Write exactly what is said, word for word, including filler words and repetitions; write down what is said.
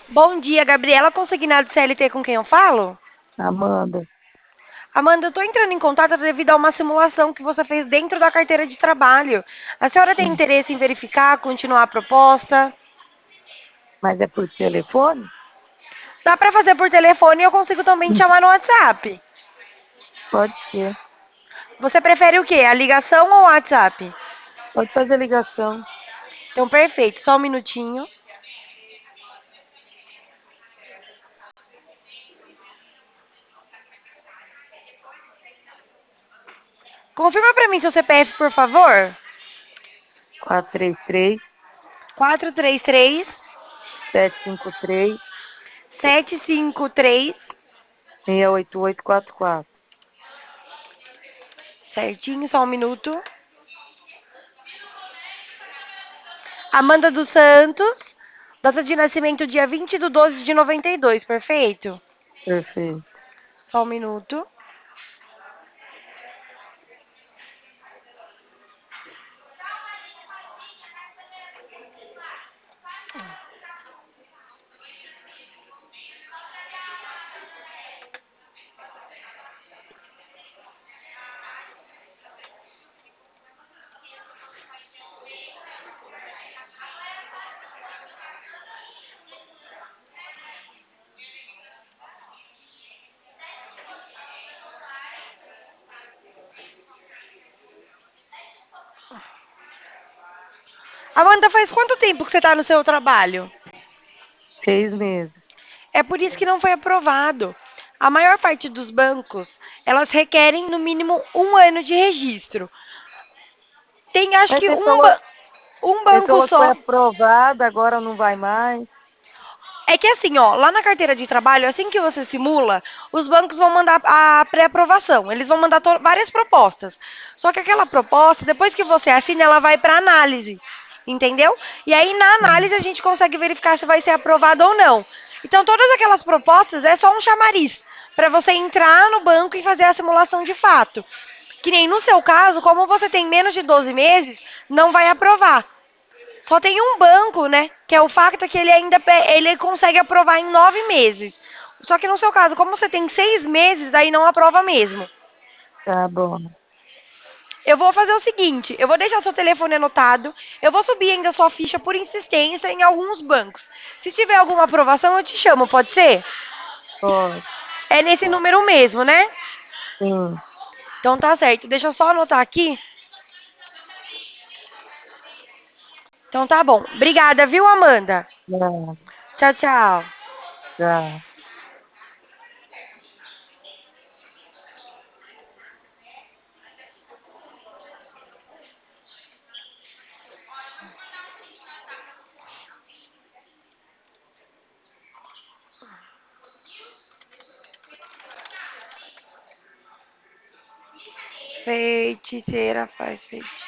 Bom dia, Gabriela Consignado C L T com quem eu falo? Amanda, Amanda, eu estou entrando em contato devido a uma simulação que você fez dentro da carteira de trabalho. A senhora tem sim, interesse em verificar, continuar a proposta? mas é por telefone? Dá para fazer por telefone e eu consigo também te Hum, chamar no WhatsApp. Pode ser. Você prefere o quê? A ligação ou o WhatsApp? Pode fazer ligação. Então, perfeito. Só um minutinho. Confirma para mim seu C P F, por favor. quatro três três, Quatro três três sete cinco três, sete cinco três. seis oito oito quatro quatro. Certinho, só um minuto. Amanda dos Santos. Data de nascimento dia vinte de doze de noventa e dois, perfeito? Perfeito. Só um minuto. Amanda, faz quanto tempo que você está no seu trabalho? Seis meses. É por isso que não foi aprovado. A maior parte dos bancos, elas requerem no mínimo um ano de registro. Tem acho Mas que você um, falou, ba- um você banco falou que foi só. aprovado, agora não vai mais. É que assim, ó, lá na carteira de trabalho, assim que você simula, os bancos vão mandar a pré-aprovação. Eles vão mandar to- várias propostas. Só que aquela proposta, depois que você assina, ela vai para análise. Entendeu? E aí, na Sim. análise, a gente consegue verificar se vai ser aprovado ou não. Então, todas aquelas propostas é só um chamariz para você entrar no banco e fazer a simulação de fato. Que nem no seu caso, como você tem menos de doze meses, não vai aprovar. Só tem um banco, né? Que é o facto que ele ainda ele consegue aprovar em nove meses. Só que no seu caso, como você tem seis meses, daí não aprova mesmo. Tá bom. Eu vou fazer o seguinte: eu vou deixar seu telefone anotado, eu vou subir ainda sua ficha por insistência em alguns bancos. Se tiver alguma aprovação, eu te chamo, pode ser? Pode. É nesse número mesmo, né? Sim. Então tá certo. Deixa eu só anotar aqui. Então tá bom. Obrigada, viu, Amanda? Tá, Tchau, tchau. tá. Feiticeira faz feitiço.